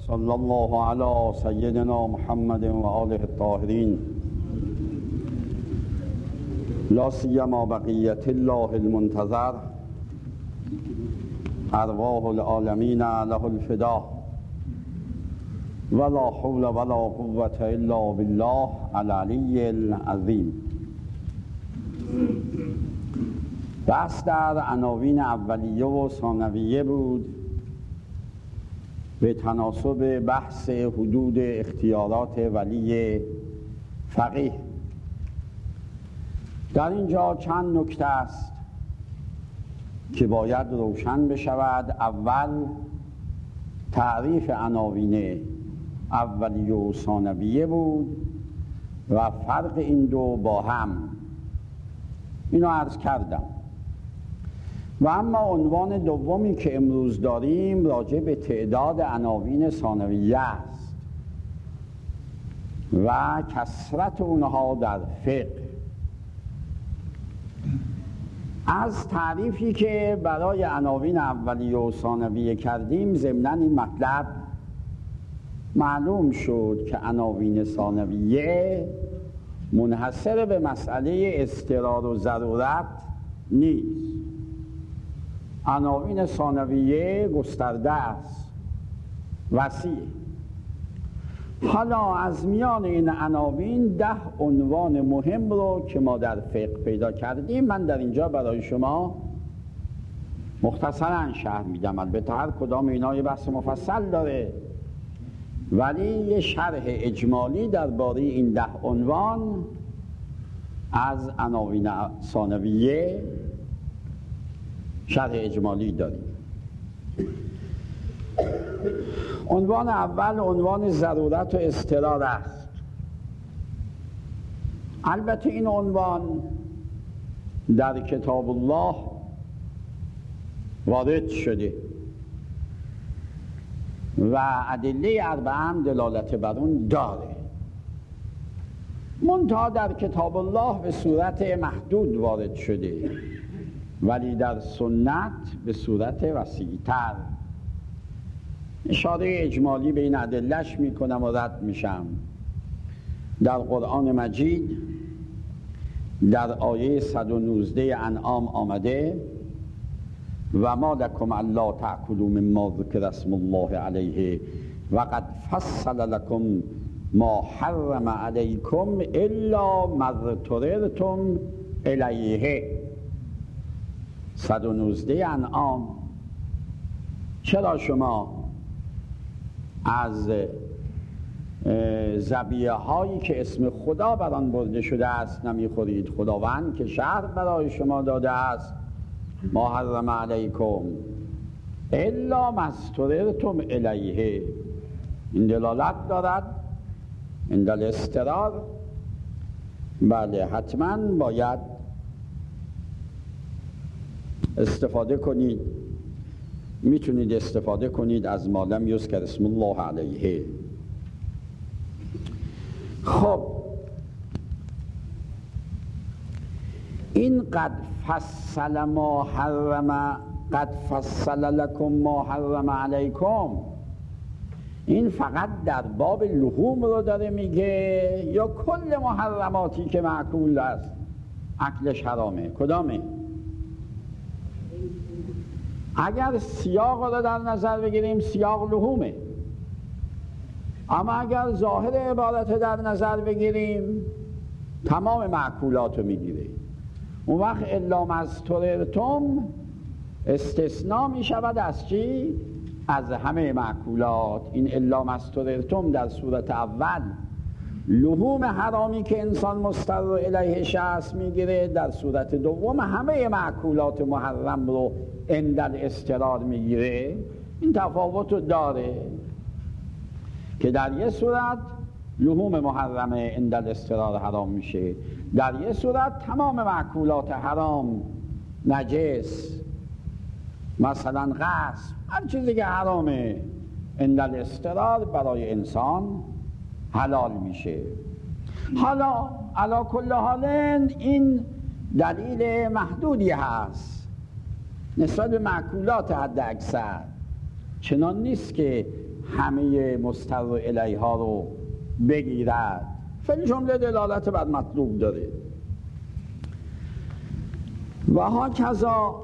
صلی الله علی سیدنا محمد و آله الطاهرین لا سیما بقیت الله المنتظر ارواح العالمین له الفدا ولا حول ولا قوة الا بالله العلی العظیم. بحث در عناوین اولیه و ثانویه بود به تناسب بحث حدود اختیارات ولی فقیه. در اینجا چند نکته است که باید روشن بشود. اول تعریف عناوین اولیه و ثانویه بود و فرق این دو با هم، اینو عرض کردم. و اما عنوان دومی که امروز داریم راجع به تعداد عناوین ثانویه است و کثرت اونها در فقه. از تعریفی که برای عناوین اولیه و ثانویه کردیم ضمناً این مطلب معلوم شد که عناوین ثانویه منحصر به مسئله اضطرار و ضرورت نیست. عناوین ثانویه گسترده است، وسیع. حالا از میان این عناوین 10 عنوان مهم رو که ما در فقه پیدا کردیم من در اینجا برای شما مختصراً شرح میدم. البته هر کدام اینا یه بحث مفصل داره، ولی یه شرح اجمالی درباره این 10 عنوان از عناوین ثانویه شرح اجمالی داریم. عنوان اول عنوان ضرورت و اضطرار است. البته این عنوان در کتاب الله وارد شده و ادله اربعه هم دلالت بر اون داره، منتها در کتاب الله به صورت محدود وارد شده، ولی در سنت به صورت وسیع‌تر. اشاره اجمالی به این ادله‌اش میکنم و رد میشم. در قرآن مجید در آیه 119 انعام آمده و ما لکم الا تأکلوا مما ذکر اسم الله علیه و قد فصل لکم ما حرم علیکم الا ما اضطررتم الیه. 119 انعام. چرا شما از ذبیحه هایی که اسم خدا بر آن برده شده است نمیخورید؟ خداوند که شرع برای شما داده است ما حرم علیکم الا ما اضطررتم الیه. این دلالت دارد عند الاضطرار بله حتما باید استفاده کنید. میتونید استفاده کنید از ما لم یذکر اسم الله علیه. خب این قد فصل ما حرم، قد فصل لکم ما حرم علیکم، این فقط در باب لحوم رو داره میگه یا کل محرماتی که معقول است اکلش حرامه؟ کدامه؟ اگر سیاق رو در نظر بگیریم سیاق لحومه، اما اگر ظاهر عبارت در نظر بگیریم تمام معقولات رو میگیره. اون وقت الا ما اضطررتم استثناء میشود از چی؟ از همه معقولات. این الا ما اضطررتم در صورت اول لحوم حرامی که انسان مضطر الیه شخص میگیره، در صورت دوم همه معقولات محرم رو عند الاضطرار میگیره. این تفاوت رو داره که در یه صورت لحوم محرمه عند الاضطرار حرام میشه، در یه صورت تمام معقولات حرام، نجس، مثلا غصب، هر چیزی که حرامه عند الاضطرار برای انسان حلال میشه. حالا علی کل حال این دلیل محدودی هست نسبت به معقولات حد اکثر. چنان نیست که همه مستر الیها رو بگیرد، فعل جمله دلالت بر مطلوب داره. و ها کذا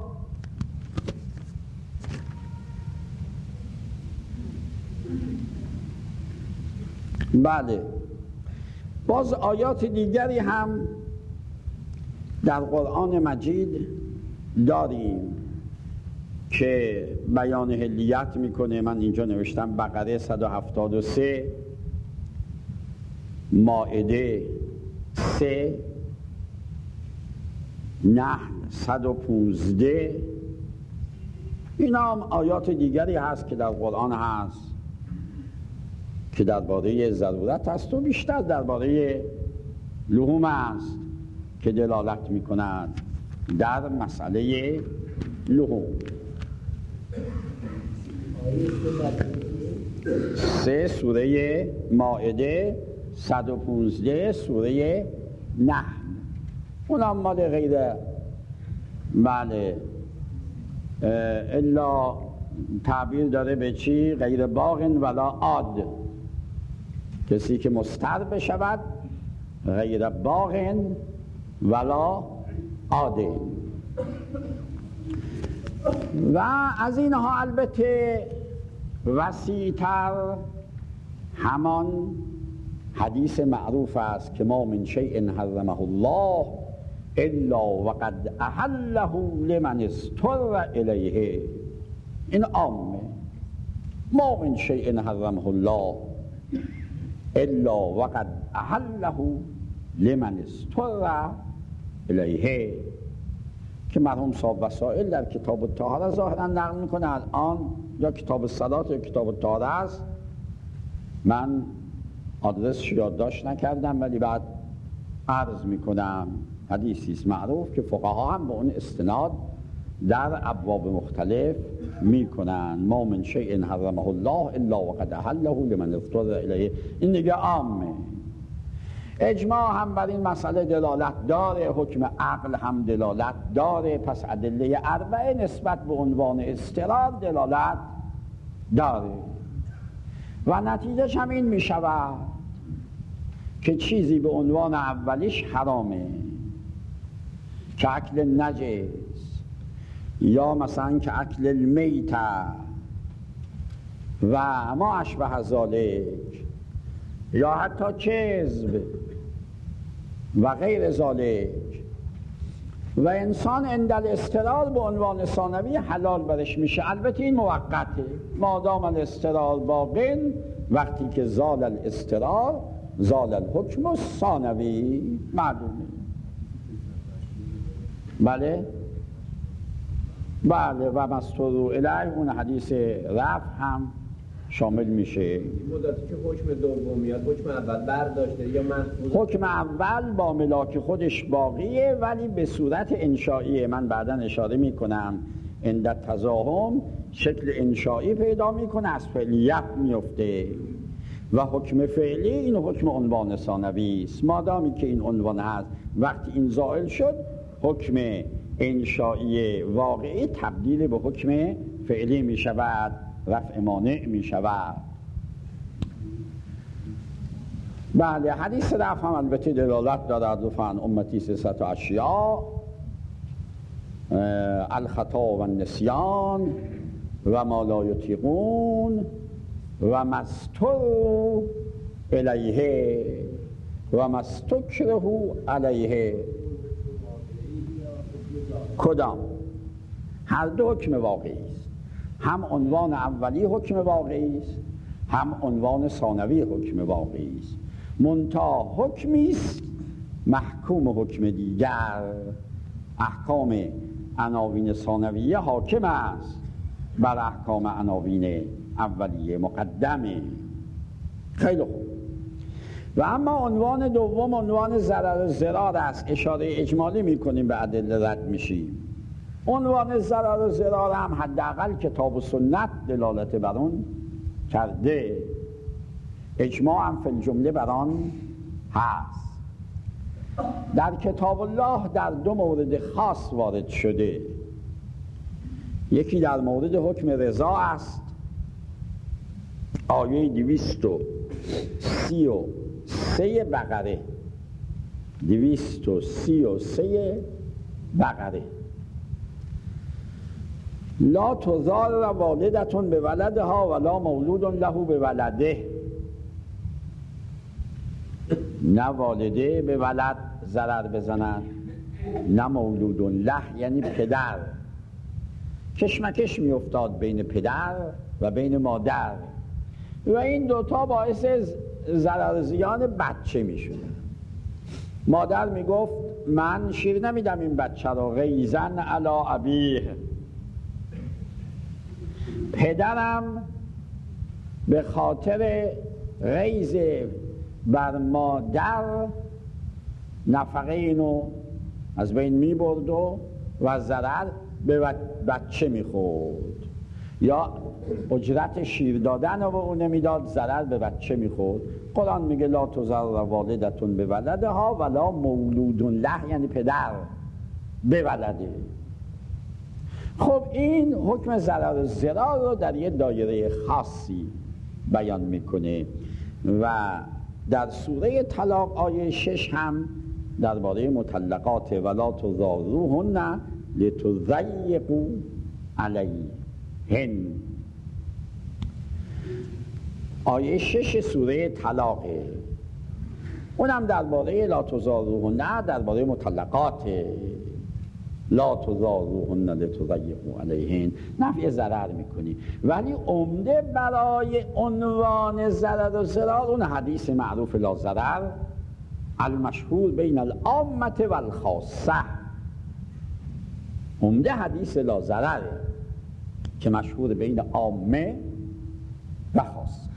بله، باز آیات دیگری هم در قرآن مجید داریم که بیان حلیت میکنه. من اینجا نوشتم بقره 173، مائده 3، نحل 115. اینا هم آیات دیگری هست که در قرآن هست که درباره ضرورت هست و بیشتر درباره لحوم است که دلالت میکنند در مسئله لحوم. 3 سوره مائده، 115 سوره نحل. اونم مال غیر بله الا تعبیر داره به چی؟ غیر باغ ولا عاد، کسی که مستر بشود غیر باغ ولا عاد. و از اینها البته وسیع‌تر همان حدیث معروف است که ما من شیء حرمه الله الا وقد احله لمن اضطر الیه. این عامه، ما من شیء حرمه الله الا وقد احله لمن اضطر الیه، که مرحوم صاحب وسائل در کتاب الطهاره ظاهرا نقل میکنه. الان یا کتاب الصلات یا کتاب الطهاره است، من آدرسش یادداشت نکردم ولی بعد عرض میکنم. حدیثی است معروف که فقها هم به اون استناد در ابواب مختلف میکنن. ما من شیء حرمه الله الا وقد احله لمن اضطر الیه. این دیگه عامه. اجماع هم بر این مسئله دلالت داره، حکم عقل هم دلالت داره، پس ادله اربعه نسبت به عنوان اضطرار دلالت داره و نتیجهش هم این می شود که چیزی به عنوان اولیش حرامه که اکل نجس، یا مثلا که اکل المیت و ما اشبه ذالک، یا حتی کذب و غیر ذالک. و انسان عند الاضطرار به عنوان ثانوی حلال برش میشه. البته این موقته، مادام الاضطرار باقی، وقتی که زال الاضطرار زال الحکم الثانوی، معلومه. بله و مستور الیه اون حدیث رفع هم شامل میشه. این مدتی که حکم دوم میاد، حکم اول برداشته یا محفوظ؟ حکم اول با ملاک خودش باقیه ولی به صورت انشائیه. من بعدا اشاره میکنم عند تزاحم شکل انشائی پیدا میکنه، از فعلیت میفته و حکم فعلی این حکم عنوان ثانوی است. مادامی که این عنوان هست، وقتی این زائل شد حکم انشائی واقعی تبدیل به حکم فعلی می شود، رفع مانع می شود. بله، حدیث رفع هم البته دلالت دارد رفعن امتی 300 اشیاء: الخطا و النسیان و ما لا یطیقون و مستر الیه و مستکره علیه. کدام؟ هر دو حکم واقعی است. هم عنوان اولی حکم واقعی است، هم عنوان ثانوی حکم واقعی است. منتها حکمی است محکوم حکم دیگر. احکام عناوین ثانویه حاکم است بر احکام عناوین اولیه مقدمه. خیلی خوب. و اما عنوان دوم عنوان ضرر و ضرار است. اشاره اجمالی میکنیم به ادله رد میشیم. عنوان ضرر و ضرار هم حداقل کتاب و سنت دلالت بر اون کرده، اجماع هم فی الجمله بر آن هست. در کتاب الله در دو مورد خاص وارد شده. یکی در مورد حکم رضا است آیه 233 بقره، 233 بقره: لا تضار والدتون به ولدها ولا مولود له به ولده. نه والده به ولد ضرر بزنن، نه مولود له یعنی پدر. کشمکش می افتاد بین پدر و بین مادر و این دوتا باعث ضرر زیان بچه می شود. مادر می گفت من شیر نمیدم این بچه را غیظاً علی ابیه. پدرم به خاطر غیظ بر مادر نفقه اینو از بین می برد و ضرر به بچه می خورد، یا اجرت شیر دادن رو اون نمیداد، ضرر به بچه می خورد. قرآن میگه لا تضر والدتون به ولدها ولا مولود له یعنی پدر به ولده. خب این حکم ضرر و ضرار رو در یه دایره خاصی بیان میکنه و در سوره طلاق آیه 6 هم درباره مطلقات ولا تضاروهن لتضیقوا علیهن. آیه 6 سوره طلاقه، اونم درباره لا تضاروهن، درباره مطلقات لا تضاروهن لتضیقوا علیهن، نفی ضرر میکنی. ولی عمده برای عنوان ضرر و ضرار اون حدیث معروف لا ضرر المشهور بین العامه و الخاصه. عمده حدیث لا ضرر که مشهور بین عامه و خاصه.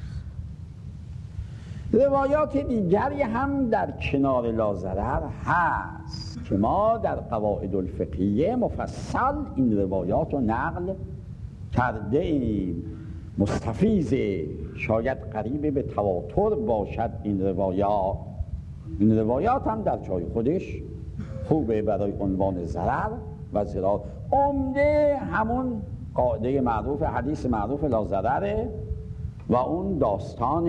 روایات دیگری هم در کنار لا ضرر هست که ما در قواعد الفقهیه مفصل این روایات رو نقل کرده ایم. مستفیض، شاید قریب به تواتر باشد این روایات. این روایات هم در جای خودش خوبه برای عنوان ضرر و ضرار. عمده همون قاعده معروف، حدیث معروف لا ضرره و اون داستان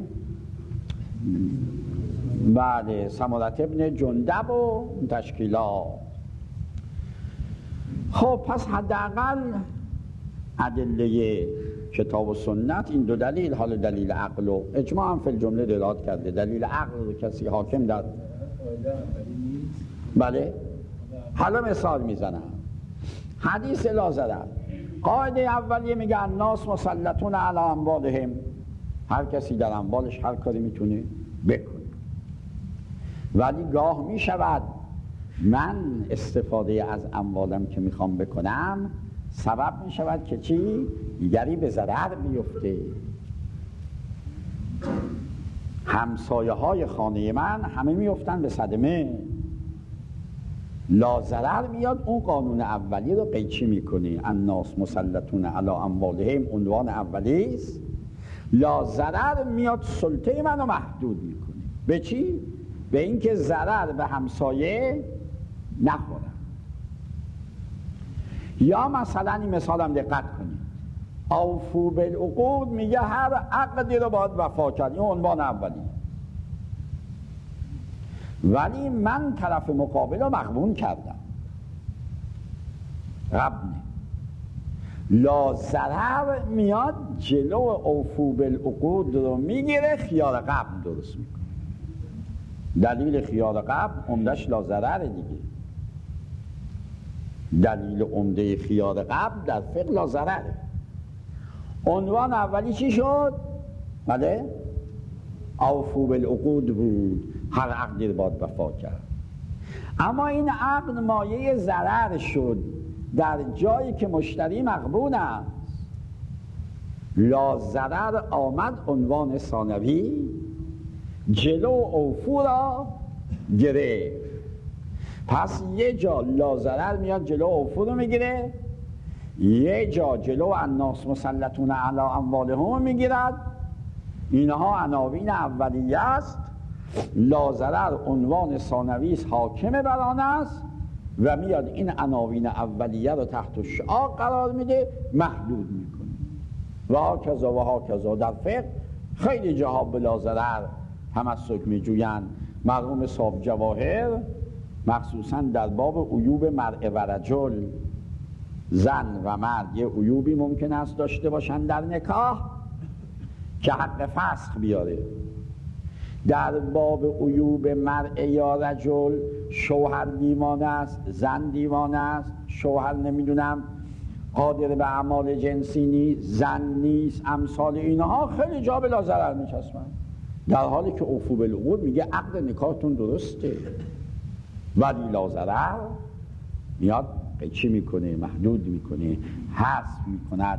بعد سمرة ابن جندب و تشکیلات. خب پس حداقل ادله کتاب و سنت این دو دلیل، حال دلیل عقل و اجماع هم فی الجمله دلالت کرده. دلیل عقل رو کسی حاکم در بله حالا مثال میزنم. حدیث لا ضرر قاعده اولیه میگه الناس مسلطون علی اموالهم، هر کسی در اموالش هر کاری میتونه بکنه. ولی گاه میشود من استفاده از اموالم که میخوام بکنم سبب میشود که چی؟ دیگری به ضرر بیفته. همسایه های خانه من همه میفتن به صدمه. لا ضرر میاد اون قانون اولی رو قیچی میکنه. الناس مسلطون علی اموالهم عنوان اولی است. لا ضرر میاد سلطه منو محدود میکنه. به چی؟ به اینکه ضرر به همسایه نخوره. یا مثلا این مثالم دقت کنید، اوفو بالعقود میگه هر عقدی رو باید وفا کرد، این عنوان اولی. ولی من طرف مقابل رو مغبون کردم، غبنه. لا ضرر میاد جلو اوفو بالعقود رو میگیره، خیار غبن درست میکنه. دلیل خیار غبن عمدش لا ضرر دیگه. دلیل عمده خیار غبن در فقه لا ضرره. عنوان اولی چی شد؟ بله؟ اوفو بالعقود بود، هر عقدی رو باید وفا کرد. اما این عقد مایه ضرر شد در جایی که مشتری مغبون است. لا ضرر آمد عنوان ثانوی، جلو اوفو را گرفت. پس یه جا لا ضرر میاد جلو اوفو رو میگیره، یه جا جلو الناس مسلطون علی اموالهم میگیرد. اینها عناوین اولیه است. لا ضرر عنوان ثانوی است، حاکم بر آن است و میاد این عناوین اولیه رو تحت شعاع قرار میده، محدود میکنه. و هاکذا در فقه خیلی جاها بلا ضرر تمسک میجویند. مرحوم صاحب جواهر مخصوصا در باب عیوب مرء و رجل، زن و مرد یه عیوبی ممکن است داشته باشن در نکاح که حق فسخ بیاره. در باب عیوب مرء یا رجل، شوهر دیوانه است، زن دیوانه است، شوهر نمیدونم قادر به اعمال جنسی نیست، زن نیست، امثال اینها خیلی جا بلا ضرر میچسبن، در حالی که اوفوا بالعقود میگه عقد نکاحتون درسته ولی لا ضرر میاد چی میکنه؟ محدود میکنه، حذف میکند.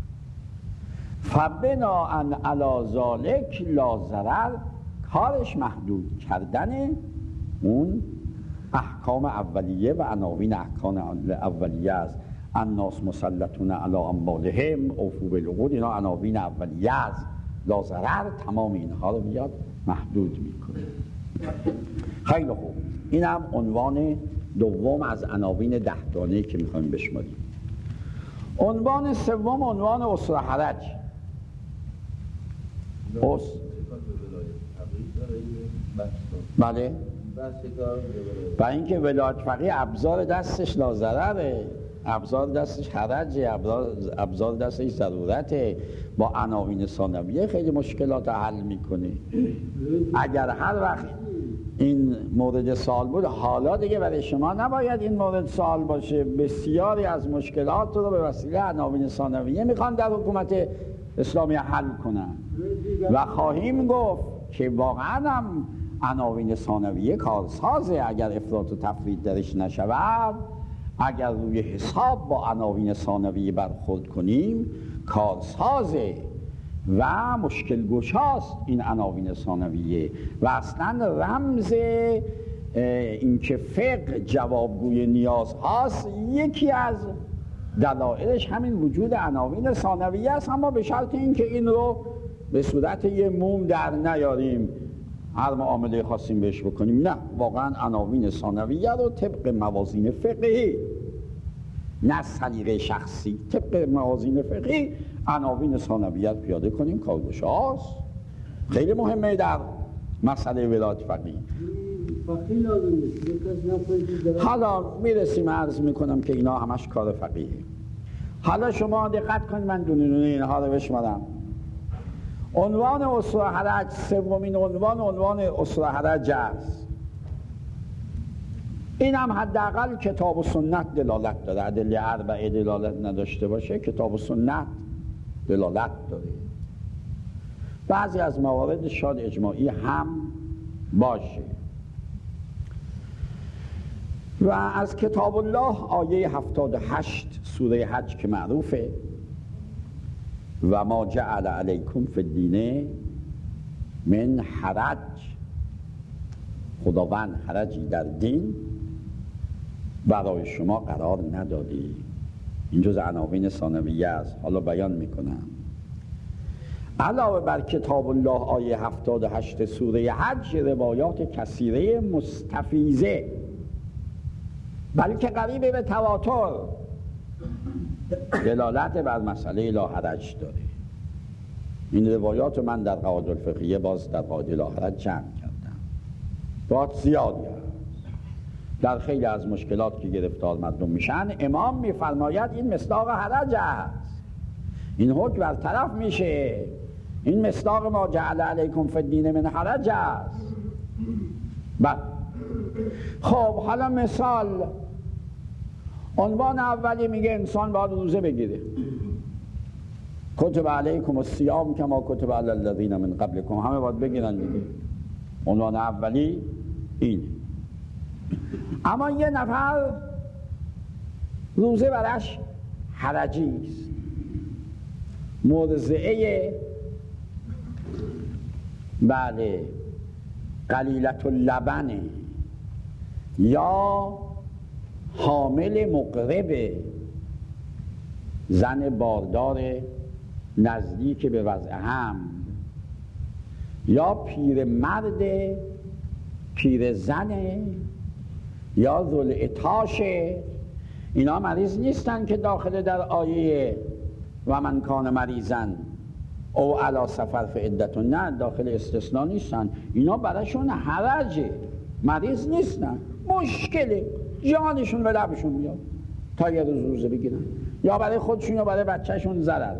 فبناء علی ذلک لا ضرر، کارش محدود کردن اون احکام اولیه و عناوین احکام اولیه است. الناس مسلطون علی اموالهم، اوفوا بالعقود، اینا عناوین اولیه است. لا ضرر تمام اینها رو میاد محدود میکنه. خیلی خوب، این هم عنوان دوم از عناوین 10 گانه‌ای که میخوایم بشماریم. عنوان سوم عنوان اسره حرج. بله، و اینکه ولایت فقیه ابزار دستش لا ضرره، ابزار دستش حرجه، ابزار دستش ضرورته، با عناوین ثانویه خیلی مشکلات حل میکنه. اگر هر وقت این مورد سوال بود، حالا دیگه برای شما نباید این مورد سوال باشه. بسیاری از مشکلات رو به وسیله عناوین ثانویه میخوان در حکومت اسلامی حل کنن و خواهیم گفت که واقعا هم عناوین ثانویه کارسازه. اگر افراط و تفرید درش نشود، اگر روی حساب با عناوین ثانویه برخورد کنیم، کارسازه و مشکل گشاست این عناوین ثانویه و اصلا رمز این که فقه جوابگوی نیاز هاست. یکی از دلایلش همین وجود عناوین ثانویه است، اما به شرط اینکه این رو به صورت یه موم در نیاریم، هر معامله خواستیم بهش بکنیم. نه، واقعا عناوین ثانویه رو طبق موازین فقهی، نه سلیقه شخصی، طبق موازین فقهی عناوین ثانویه پیاده کنیم. کارگشاست، خیلی مهمه در مسئله ولایت فقیه. حالا میرسیم عرض میکنم که اینا همش کار فقیه. حالا شما دقت کنید، من دونه دونه اینها رو بشمارم. عنوان اسره حرج، سومین عنوان اسره حرج است. این هم حداقل کتاب و سنت دلالت داره. ادله اربعه دلالت نداشته باشه، کتاب و سنت دلالت داره. بعضی از موارد شاید اجماعی هم باشه. و از کتاب الله آیه 78 سوره حج که معروفه، و ما جعل علیکم فی الدین من حرج، خداوند حرجی در دین برای شما قرار ندادی. این جز عناوین ثانویه است. حالا بیان میکنم. علاوه بر کتاب الله آیه 78 سوره حج، روایات کثیره مستفیضه، بلکه قریب به تواتر، دلالت بر مسئله لا حرج داره. این روایات من در قواعد الفقهیه باز در قواعد لا حرج جمع کردم. روایات زیادی هست. در خیلی از مشکلات که گرفتار مردم میشن، امام میفرماید این مصداق حرج است، این حکم برطرف میشه، این مصداق ما جعل علیکم فی الدین من حرج است. خب حالا مثال، عنوان اولی میگه انسان باید روزه بگیره. کتب علیکم الصیام کما کتب علی الذین من قبلکم، همه باید بگیرن دیگه. عنوان اولی این. اما یه نفر روزه برش حرجی است، مرضعه، بله، قلیلت اللبنه، یا حامل مقرب، زن باردار نزدیک به وضع حمل، یا پیر مرد، پیر زنه، یا ذوالعطاشه. اینا مریض نیستن که داخل در آیه و من کان مریضا او علی سفر فعدتون، نه داخل استثناء نیستن، اینا براشون حرجه، مریض نیستن، مشکله، جانشون به لبشون میاد تا یه روز روزه بگیرن، یا برای خودشون یا برای بچهشون ضرر.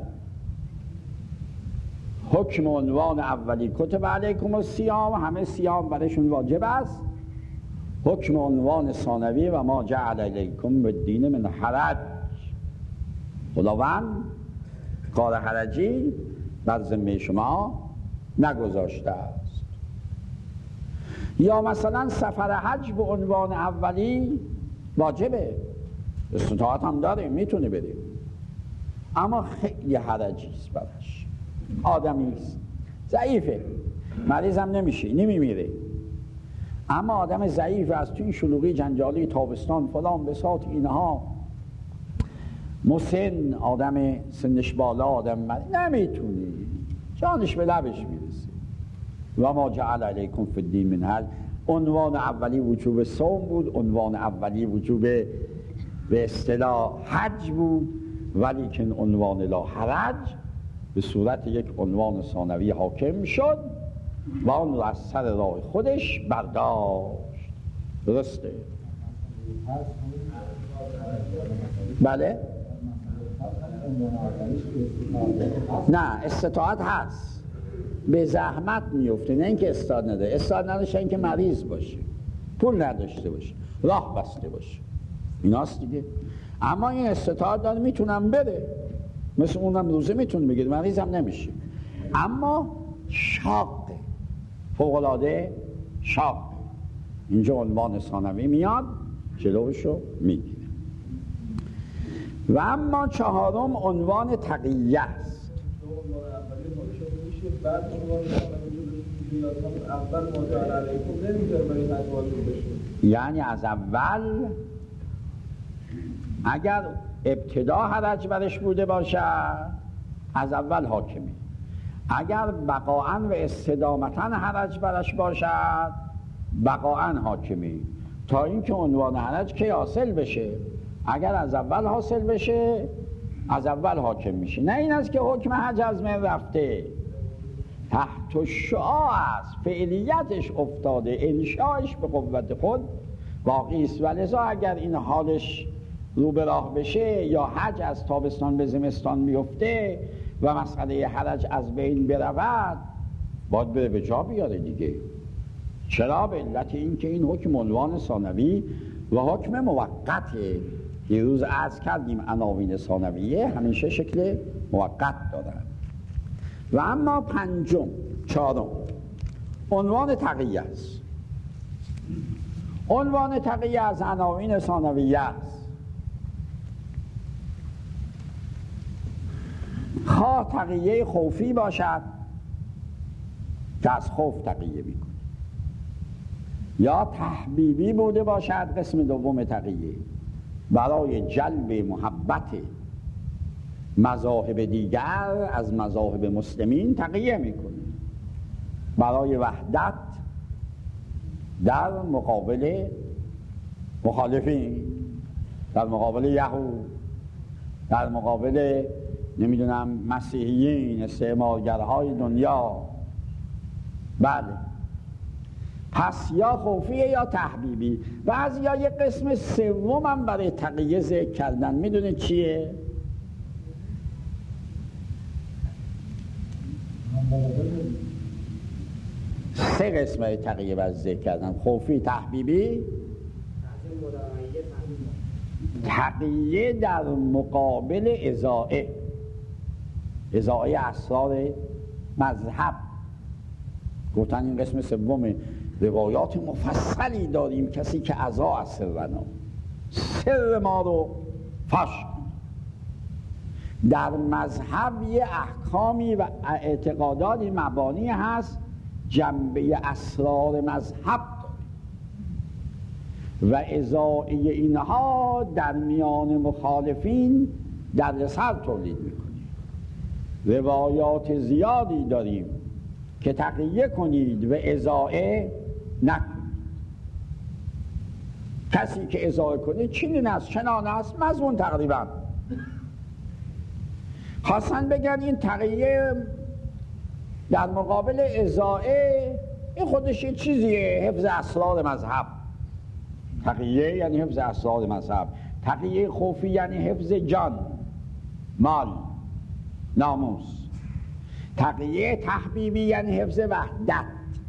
حکم عنوان اولی کتب علیکم الصیام، همه صیام برایشون واجب است. حکم عنوان ثانوی و ما جعل علیکم بالدین من حرج، خداوند کار حرجی بر ذمه شما نگذاشته است. یا مثلا سفر حج به عنوان اولی واجبه، استطاعت هم داره، میتونه بریم، اما خیلی حرجی است براش، آدمی است، ضعیفه، مریض هم نمیشه، نمیمیره، اما آدم ضعیف از تو این شلوغی جنجالی تابستان فلان بساط اینها، مسن، آدم سنش بالا، آدم نمیتونه، جانش به لبش میرسه. و ما جعل علیکم فی الدین من حرج، عنوان اولی وجوب صوم بود، عنوان اولی وجوب به اصطلاح حج بود، ولی که عنوان لا حرج به صورت یک عنوان ثانوی حاکم شد و اون رو از سر راه خودش برداشت. درسته؟ بله؟ نه، استطاعت هست، به زحمت میفته، نه اینکه استعداد نداره، استعداد نداشته اینکه مریض باشه، پول نداشته باشه، راه بسته باشه، ایناست دیگه. اما این استطاعت داره، میتونم بره، مثل اونم روزه میتونه بگیره، مریض هم نمیشه، اما شاقه، فوق‌العاده شاقه. اینجا عنوان ثانوی میاد جلوشو میگیره. و اما چهارم عنوان تقیه است. یعنی از اول اگر ابتدا حرج برش بوده باشه از اول حاکمی، اگر بقاءً و استدامتاً حرج برش باشد بقاءً حاکمی، تا اینکه عنوان حرج که حاصل بشه. اگر از اول حاصل بشه از اول حاکم میشه، نه این است که حکم حج از من رفته، تحت شعاع است، فعلیتش افتاده، انشاش به قوت خود باقی است. ولذا اگر این حالش رو به راه بشه یا حج از تابستان به زمستان میفته و مسئله حرج از بین برود، باید بره به جا بیاره دیگه. چرا؟ به علت این که این حکم عنوان ثانوی و حکم موقته. دیروز عرض کردیم عناوین ثانویه همیشه شکل موقت دارن. و اما پنجم، چهارم، عنوان تقیه است. عنوان تقیه از عناوین ثانویه است. خواه تقیه خوفی باشد که از خوف تقیه میکنه، یا تحبیبی بوده باشد، قسم دوم تقیه برای جلب محبت مذاهب دیگر از مذاهب مسلمین تقیه میکنه، برای وحدت در مقابل مخالفین، در مقابل یهود، در مقابل نمیدونم مسیحیین، استعمارگرهای دنیا. بله، پس یا خوفیه یا تحبیبی. بعضیا یه قسم سوم هم برای تقیه ذکر کردن، میدونه چیه؟ سه قسم برای تقیه برای ذکر کردن، خوفی، تحبیبی. تقیه در مقابل ازاعه اسرار مذهب. گفتن این قسم سوم. روایات مفصلی داریم، کسی که اذاع سرنا، سر ما رو فاش کن. در مذهب یه احکامی و اعتقاداتی مبانی هست جنبه اسرار مذهب داره و ازاعه اینها در میان مخالفین در سر تولید میکنیم. روایات زیادی داریم که تقیه کنید و ازاعه نکنید. کسی که ازاعه کنید چنین است چنان است، مضمون تقریبا. خواستن بگن این تقیه در مقابل اضاعه این خودش یه چیزیه، حفظ اسرار مذهب. تقیه یعنی حفظ اسرار مذهب. تقیه خوفی یعنی حفظ جان، مال، ناموس. تقیه تحبیبی یعنی حفظ وحدت.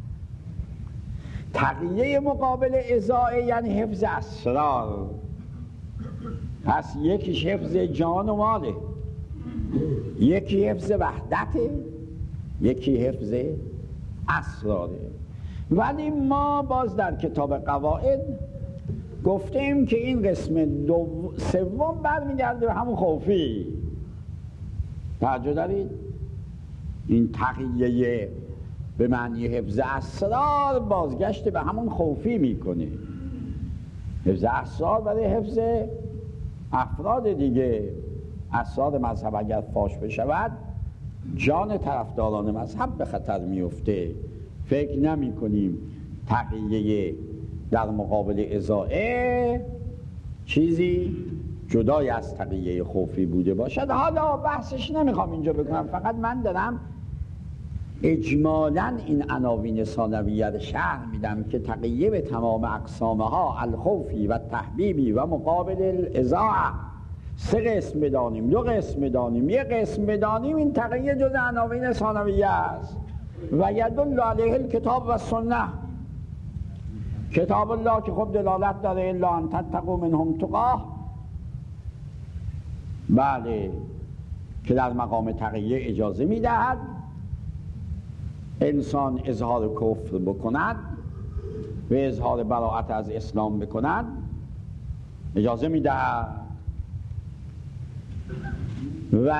تقیه مقابل اضاعه یعنی حفظ اسرار. پس یکیش حفظ جان و ماله، یکی حفظ وحدته، یکی حفظ اسراره. ولی ما باز در کتاب قواعد گفتیم که این قسم سوم برمیگرده به همون خوفی. توجه دارید؟ این تقیه به معنی حفظ اسرار بازگشت به همون خوفی میکنه. حفظ اسرار برای حفظ افراد دیگه. اسرار مذهب اگر فاش بشود جان طرفداران مذهب به خطر میفته. فکر نمی کنیم تقیه در مقابل اضاعه چیزی جدای از تقیه خوفی بوده باشد. حالا بحثش نمیخوام اینجا بکنم، فقط من دارم اجمالاً این عناوین ثانویه رو شرح میدم که تقیه به تمام اقسامها، الخوفی و تحبیبی و مقابل الاضاعه، 3 قسم بدانیم، 2 قسم بدانیم، 1 قسم بدانیم. این تقیه جز عناوین ثانویه است و یدل علیه الکتاب و سنه. کتاب الله که خب دلالت داره الا ان تتقوا منهم تقاه، بله، که در مقام تقیه اجازه میدهد انسان اظهار کفر بکند و اظهار براءت از اسلام بکند، اجازه میدهد. و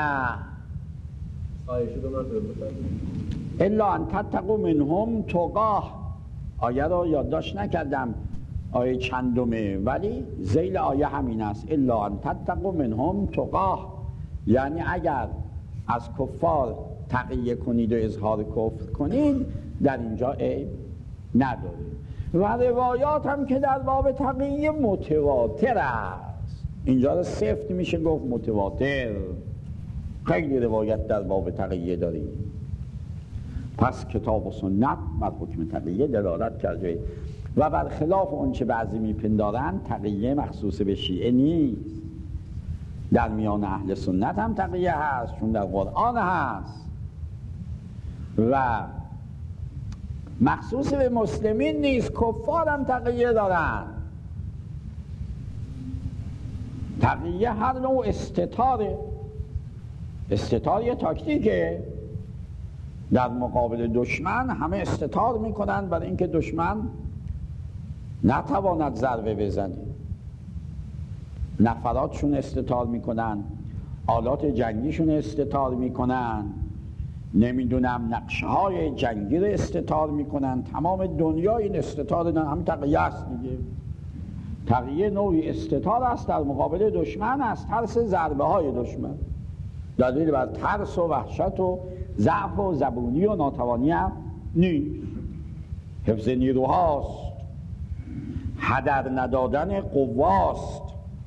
الا ان تتقوا منهم تقاه، آیه رو یادداشت نکردم آیه چندمه، ولی ذیل آیه همین است، الا ان تتقوا منهم تقاه، یعنی اگر از کفار تقیه کنید و اظهار کفر کنید در اینجا عیب نداره. و روایات هم که در باب تقیه متواتر است. اینجا رو سفت میشه گفت متواتر، خیلی روایت در باب تقیه داریم. پس کتاب و سنت بر حکم تقیه دلالت کرده و برخلاف اون چه بعضی میپندارن تقیه مخصوص به شیعه نیست. در میان اهل سنت هم تقیه هست، چون در قرآن هست، و مخصوص به مسلمین نیست، کفار هم تقیه دارن. تقیه هر نوع استتاره. استتار یه تاکتیکه. در مقابل دشمن همه استتار میکنن برای اینکه دشمن نتواند ضربه بزنه. نفراتشون استتار میکنن، آلات جنگیشون استتار میکنن، نمیدونم نقشه های جنگی رو استتار میکنن. تمام دنیا این استتار هم تقیه است دیگه. تقیه نوعی استتار است در مقابل دشمن، از ترس ضربه های دشمن. دلیل بر ترس و وحشت و ضعف و زبونی و ناتوانی هم نیست. حفظ نیروهاست، هدر ندادن قواست.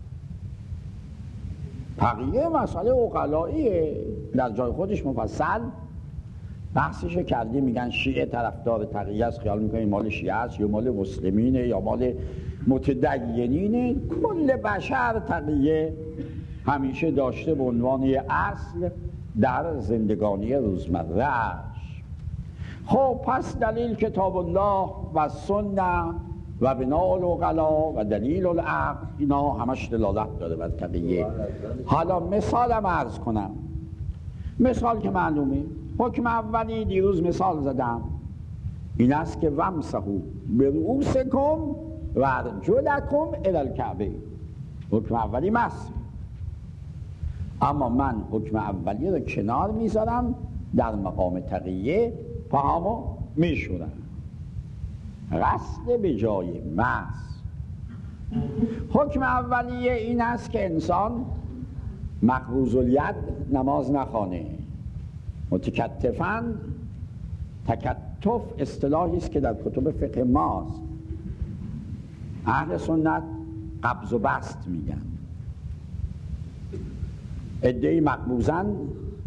تقیه مسئله عقلاییه، در جای خودش مفصل بحثشو کردی. میگن شیعه طرفدار تقیه است، خیال میکنین مال شیعه است یا مال مسلمینه یا مال متدینینه. کل بشر تقیه همیشه داشته به عنوان یه اصل در زندگانی روزمره‌اش. خب پس دلیل کتاب الله و سنت و بناء العقلا و دلیل العقل، اینا همش دلالت داره بر تقیه. حالا مثالم عرض کنم. مثال که معلومه، حکم اولی دیروز مثال زدم، این است که ومسحوا برؤوسکم و ارجلکم الی الکعبه. حکم اولی مسح. اما من حکم اولی رو کنار میذارم، در مقام تقیه پاهامو میشورم. غسل به جای مسح. حکم اولیه این است که انسان مقبوض الید نماز نخوانه. متکتفاً، تکتف اصطلاحی است که در کتب فقه ماست. اهل سنت قبض و بسط میگن. عده‌ای مقبوضن،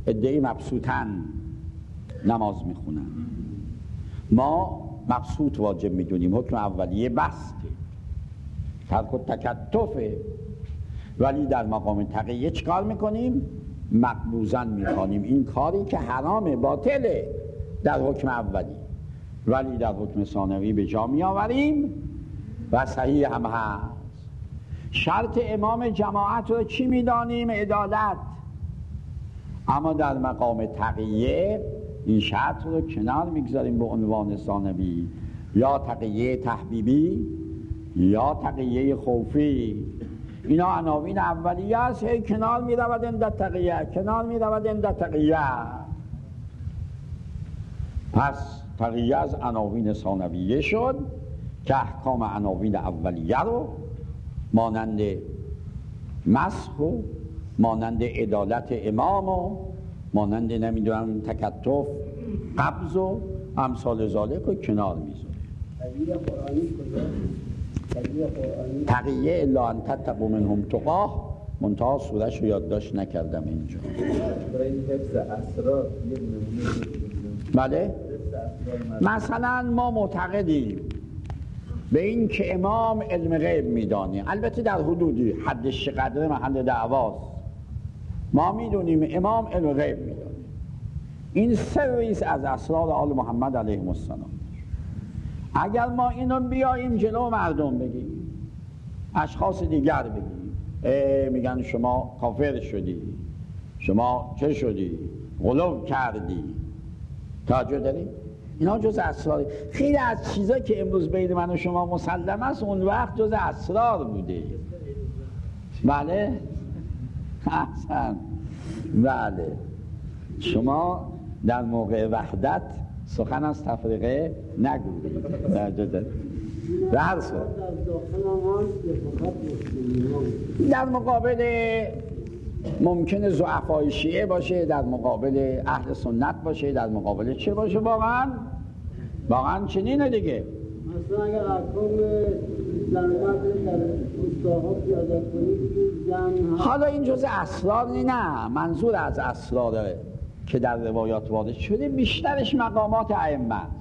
عده‌ای مبسوطن نماز میخونن. ما مبسوط واجب میدونیم، حکم اولیه بسته، ترک و تکتفه، ولی در مقام تقیه چیکار میکنیم؟ مقبوزن میخوانیم. این کاری که حرامه، باطله در حکم اولی، ولی در حکم ثانوی به جا میآوریم و صحیح هم هست. شرط امام جماعت رو چی میدانیم؟ عدالت. اما در مقام تقیه این شرط رو کنار میگذاریم به عنوان ثانوی، یا تقیه تحبیبی یا تقیه خوفی. اینا عناوین اولیه است، هی کنار میرود اندر تقیه، کنار میرود اندر تقیه. پس تقیه از عناوین ثانویه شد که احکام عناوین اولیه رو مانند مسح و مانند عدالت امام و مانند نمیدونم تکتف، قبض و امثال ذالک رو کنار میذاره. تقیه الا ان تتقوا منهم تقاه، منتها سورش رو یادداشت نکردم اینجا. بله؟ مثلا ما معتقدیم به این که امام علم غیب میدانه، البته در حدودی حدش چقدر محل دعواست. ما میدونیم امام علم غیب میدانه. این سریست از اسرار آل محمد علیه السلام. اگر ما اینو بیاییم جلو مردم بگیم، اشخاص دیگر بگیم، میگن شما کافر شدی، شما چه شدی، غلو کردی، توجه داری؟ اینا جز اسرار. خیلی از چیزا که امروز بین من و شما مسلم است اون وقت جز اسرار بوده. بله؟ احسن. بله. شما در موقع وحدت سخن از تفریقه نگویید. به هر صورت در مقابل ممکنه ضعفای شیعه باشه، در مقابل اهل سنت باشه، در مقابل چه باشه، واقعا چنینه دیگه. مثلا اگر احکام زن‌مرد در روستاها پیاده کنید، حالا این جزء اسرار نه، منظور از اسراره که در روایات وارد شده بیشترش مقامات ائمه است.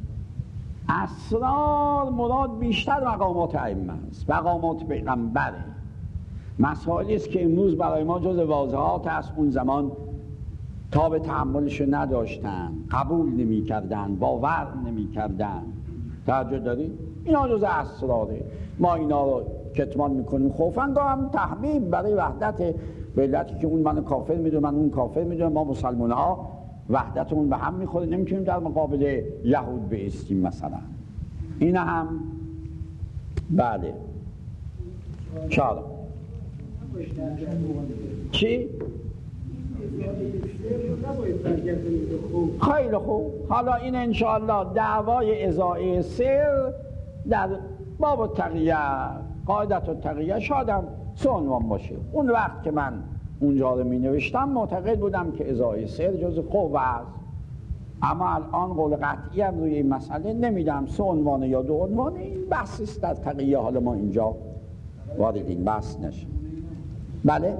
اسرار مراد بیشتر مقامات ائمه است، مقامات پیغمبره. مسائلی است که امروز برای ما جز واضحات است، اون زمان تاب تحملش نداشتن، قبول نمی کردن، باور نمی کردن. توجه داری؟ اینا جز اسراره. ما اینا رو کتمان میکنیم خوفن، هم تحمیل برای وحدت ملتی که اون منو کافر میدونه، من اون کافر میدونه، ما مسلمان ها وحدتمون به هم میخوره، نمیتونیم در مقابل یهود بایستیم مثلا. این هم بله. چرا؟ چی؟ خیلی خوب. حالا این انشاءالله دعوای ازاعه سر در باب تقیه، قاعدت و تقیه شادم سه عنوان باشه. اون وقت که من اونجا رو می نوشتم معتقد بودم که ازاعه سر جز قوه است، اما الان قول قطعی هم روی این مسئله نمیدم. سه عنوان یا دو عنوان، این بحث است در تقیه. حالا ما اینجا وارد این بحث نشیم. بله؟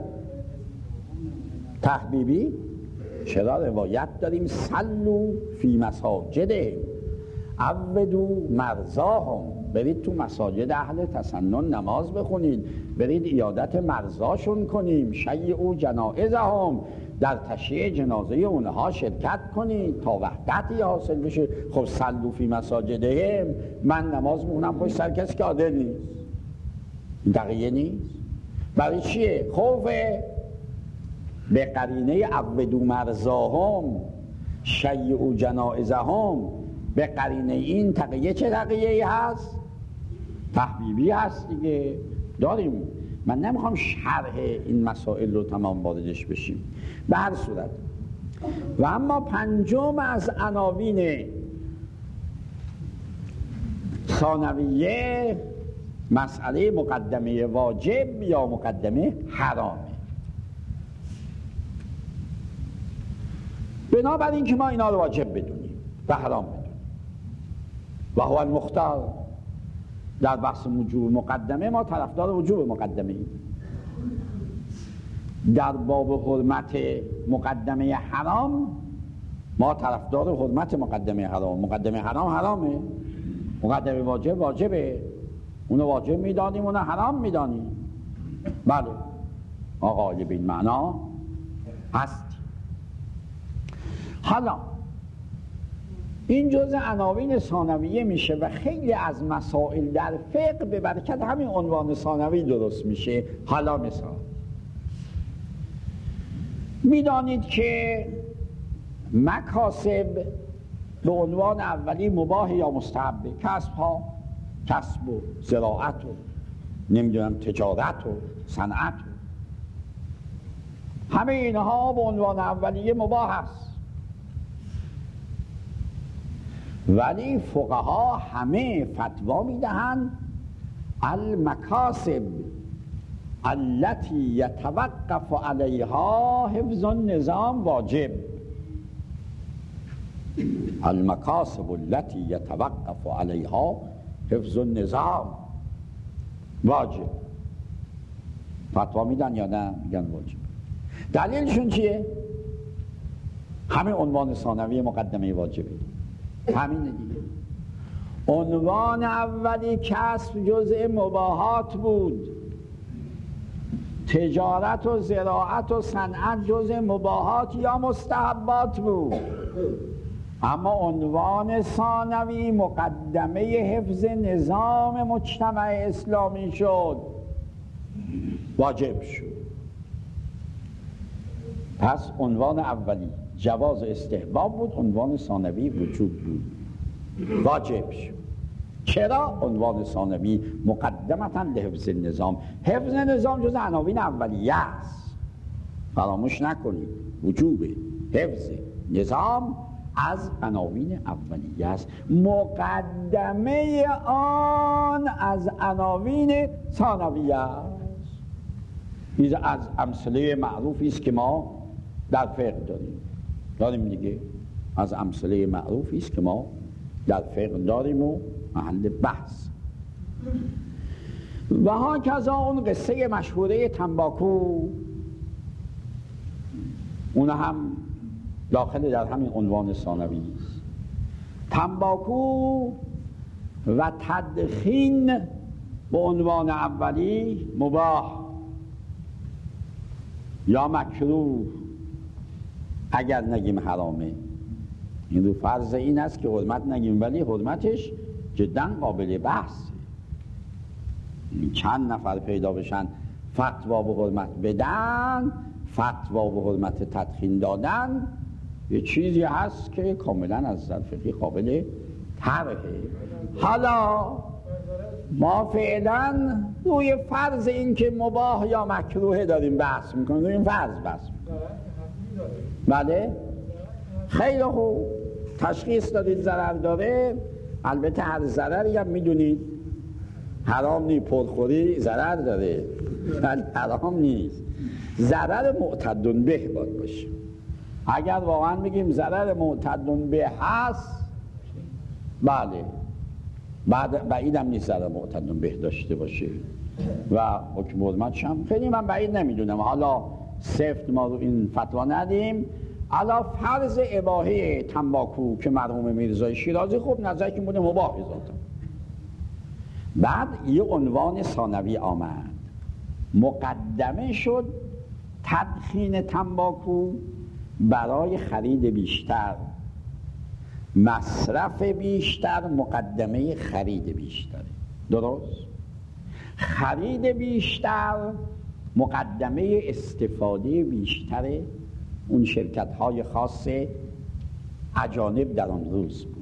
تحبیبی چرا روایت داریم صلو فی مساجدهم عودوا مرضاهم، برید تو مساجد اهل تسنن نماز بخونید، برید عیادت مرضاشون کنیم، شیعوا جنائزهم، در تشییع جنازه اونها شرکت کنید تا وحدتی حاصل بشه. خب صلو فی مساجدهم، من نماز میخونم پشت سر کسی که عادل نیست، این تقیه نیست. برای چیه؟ خوفه. به قرینه عودوا مرضاهم شیعوا جنائزهم، به قرینه این تقیه چه تقیه‌ای هست؟ تحبیبی هست دیگه. داریم. من نمیخوام شرح این مسائل رو تمام واردش بشیم. به هر صورت و اما پنجم از عناوین ثانویه مسئله مقدمه واجب یا مقدمه حرامه. بنابراین که ما اینا رو واجب بدونیم و حرام بدونیم و هو المختار. در بحث وجوب مقدمه ما طرفدار وجوب مقدمه ایم. در باب حرمت مقدمه حرام ما طرفدار حرمت مقدمه حرام. مقدمه حرام حرامه، مقدمه واجب واجبه، اونو واجب میدانیم اونو حرام میدانیم. بله آقای به این معنا هست. حالا این جزء عناوین ثانویه میشه و خیلی از مسائل در فقه به برکت همین عنوان ثانوی درست میشه. حالا مثال میدانید که مکاسب به عنوان اولی مباح یا مستحبه. کسب ها، کسب و زراعت و نمیدونم تجارت و صنعت و همه اینها به عنوان اولیه مباح است. ولی فقها همه فتوا میدهند المکاسب التي یتوقف علیها حفظ النظام واجب. المکاسب التي یتوقف علیها حفظ النظام واجب. فتوا میدن یا نه؟ میگن واجب. دلیلشون چیه؟ همین عنوان ثانوی مقدمه واجبه. همین دیگه. عنوان اولی کسب جزء مباحات بود، تجارت و زراعت و صنعت جزء مباحات یا مستحبات بود. اما عنوان ثانوی مقدمه حفظ نظام مجتمع اسلامی شد، واجب شد. پس عنوان اولی جواز استحباب بود، عنوان ثانوی وجوب بود، واجب شد. چرا؟ عنوان ثانوی مقدمتا لحفظ النظام. حفظ نظام جز عناوین اولیه است، فراموش نکنید. وجوب حفظ نظام از عناوین اولیه است، مقدمه آن از عناوین ثانویه است. این از امثله معروفی است که ما در فقه داریم دیگه. از امثله معروفی است که ما در فقه داریم و محل بحث. و ها کذا اون قصه مشهوره تنباکو، اون هم داخل در همین عنوان ثانوی است. تنباکو و تدخین به عنوان اولی مباح یا مکروه اگر نگیم حرامه. این رو فرض این است که حرمت نگیم، ولی حرمتش جدا قابل بحث. چند نفر پیدا بشن فتوا به حرمت بدن، فتوا به حرمت تدخین دادن، یه چیزی هست که کاملا از نظر فقهی قابل طرحه. حالا ما فعلا روی فرض این که مباح یا مکروه داریم بحث میکنیم، روی این فرض بحث میکنیم. بله خیلی خوب، تشخیص دادید ضرر داره. البته هر ضرری هم میدونید حرام نیست، پرخوری ضرر داره ولی حرام نیست. ضرر معتدن به باید باشه. اگر واقعا بگیم ضرر معتدن به هست، بله بعیدم نیست ضرر معتدن به داشته باشه و حکم حرمتش هم خیلی من بعید نمیدونم. حالا سفت ما رو این فتوا ندیم. حالا فرض اباحه تنباکو که مرحوم میرزای شیرازی خوب نظر که بوده مباح ذاتا. بعد یه عنوان ثانوی آمد، مقدمه شد تدخین تنباکو برای خرید بیشتر، مصرف بیشتر مقدمه خرید بیشتر. درست؟ خرید بیشتر مقدمه استفاده بیشتر اون شرکت های خاص اجانب در آن روز بود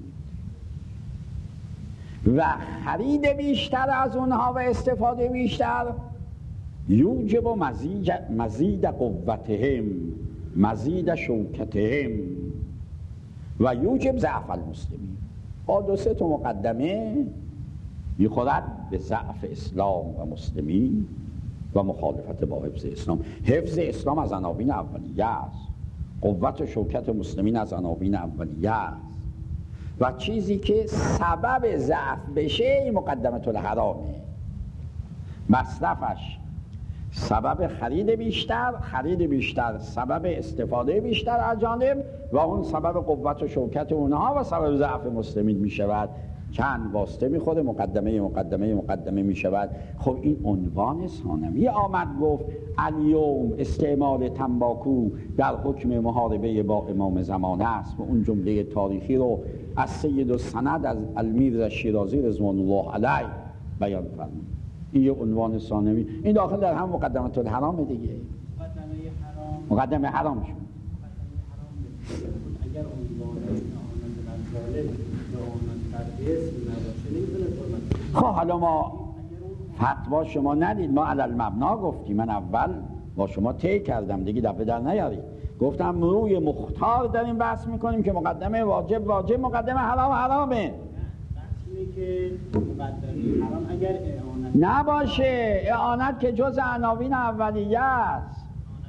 و خرید بیشتر از اونها و استفاده بیشتر یوجب مزید قوتهم، مزید شوکتهم و یوجب ضعف المسلمین. با دو سه تا مقدمه میخورد به ضعف اسلام و مسلمین و مخالفت با حفظ اسلام. حفظ اسلام از عناوین اولیه است، قوت و شوکت مسلمین از عناوین اولیه است و چیزی که سبب ضعف بشه این مقدمه الحرامه. مصرفش سبب خرید بیشتر سبب استفاده بیشتر از جانب و اون سبب قوت و شوکت اونها و سبب ضعف مسلمین می شود. چند واسطه می خوده، مقدمه می شود. خب این عنوان ثانوی آمد گفت الیوم استعمال تنباکو در حکم محاربه با امام زمانه است و اون جمله تاریخی رو از سید السند از المیرزا شیرازی رضوان الله علیه بیان فرمود. این یه عنوان ثانوی، این داخل در هم مقدمه الحرام دیگه. مقدمه حرام شد. اگر عنوان اعانت خب حالا ما فتوا شما ندید، ما علل مبنا گفتیم. من اول با شما طی کردم دیگه دفعه در نیارید. گفتم روی مختار داریم بحث میکنیم که مقدمه واجب، مقدمه حرامه. که مقدمه حرام اگر اعانت نباشه، اعانت که جز عناوین اولیه است.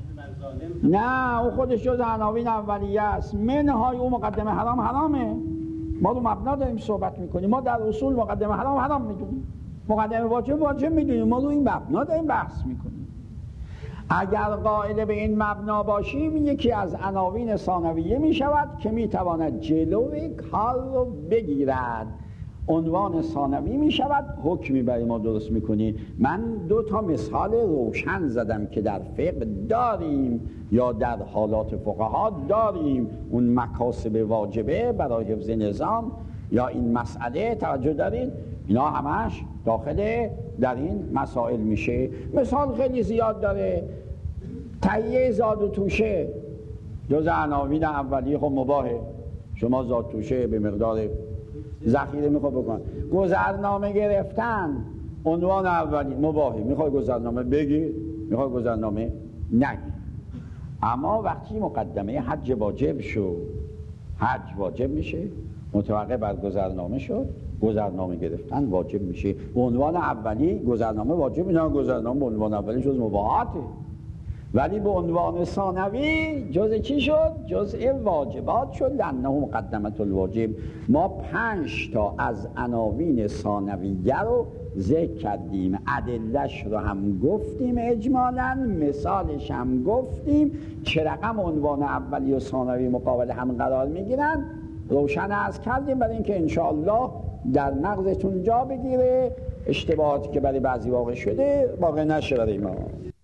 نه اون خودش جز عناوین اولیه است. منهای اون مقدمه حرامه. ما رو مبنا داریم صحبت میکنیم. ما در اصول مقدمه حرام میدونیم، مقدمه واجب میدونیم. ما رو این مبنا داریم بحث میکنیم. اگر قائل به این مبنا باشیم یکی از عناوین ثانویه میشود که میتواند جلوی کار رو بگیرد. عنوان ثانوی می شود، حکمی برای ما درست میکنی. من 2 مثال روشن زدم که در فقه داریم یا در حالات فقها داریم. اون مکاسب واجبه برای حفظ نظام یا این مسئله توجه دارید، اینا همش داخل در این مسائل میشه. مثال خیلی زیاد داره. تهیه زاد و توشه جز عناوین اولیه، خب مباهه. شما زاد توشه به مقدار ذخیره میخواد بکن. گذرنامه گرفتن عنوان اولی مباهی. میخوای گذرنامه بگیر، میخوای گذرنامه نگیر. اما وقتی مقدمه حج واجب شد، حج واجب میشه، متوقع بر گذرنامه شد، گذرنامه گرفتن واجب میشه. به عنوان اولی گذرنامه واجب، نه گذرنامه به عنوان اولی جز مباحاته. ولی به عنوان ثانوی جز چی شد؟ جزء واجبات شد، لانه مقدمه الواجب. ما 5 از عناوین ثانویه رو ذکر کردیم، ادله‌اش رو هم گفتیم اجمالاً، مثالش هم گفتیم. چه رقم عنوان اولی و ثانوی مقابل هم قرار میگیرن روشن عرض کردیم، برای اینکه انشاءالله در مغزتون جا بگیره، اشتباهاتی که برای بعضی واقع شده واقع نشه برای ما.